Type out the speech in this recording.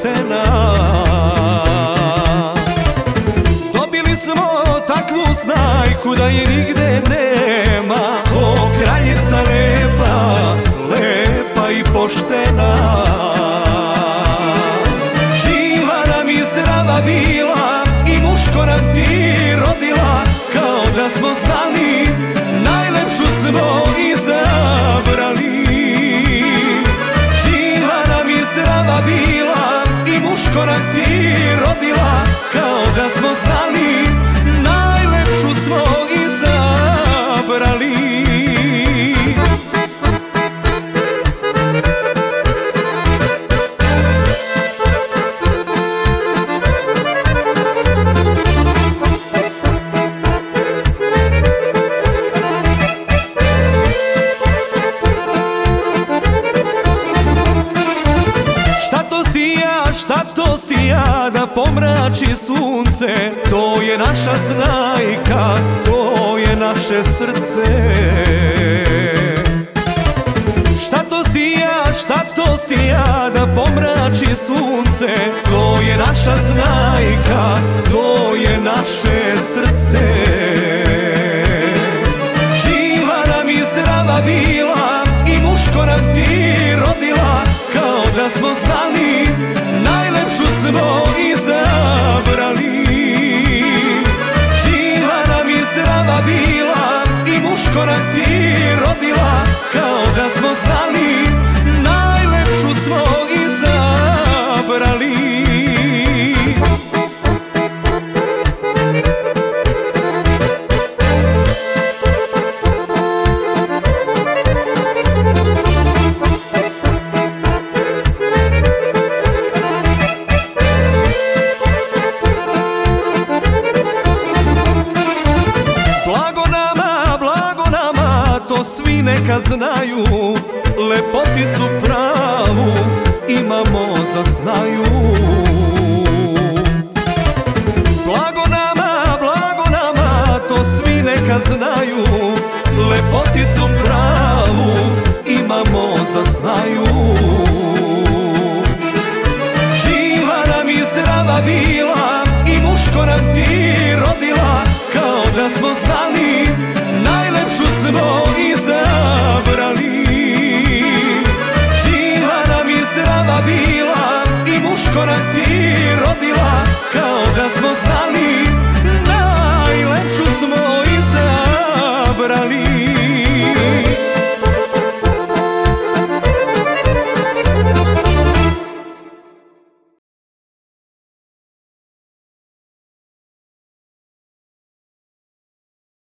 poštena. Dobili smo takvu snajku da je nigde nema. O, kraljica lepa, lepa i poštena. Živa nam i zdrava bila i muško nam ti rodila. Kao da smo znali, najlepšu smo izabrali. Živa nam i zdrava bila i muško nam ti rodila. Kao da smo znali, najlepšu smo izabrali. Šta to sija da pomrači sunce? To je naša snajka, to je naše srce. Šta to sija da pomrači sunce? To je naša snajka, to je naše srce. Živa nam i zdrava bila i muško nam ti rodila. Kao da smo znali, najlepšu smo izabrali. Živa nam i zdrava bila i muško nam ti rodila. Kao da smo znali, najlepšu smo izabrali. Svi neka znaju, lepoticu pravu imamo za snaju.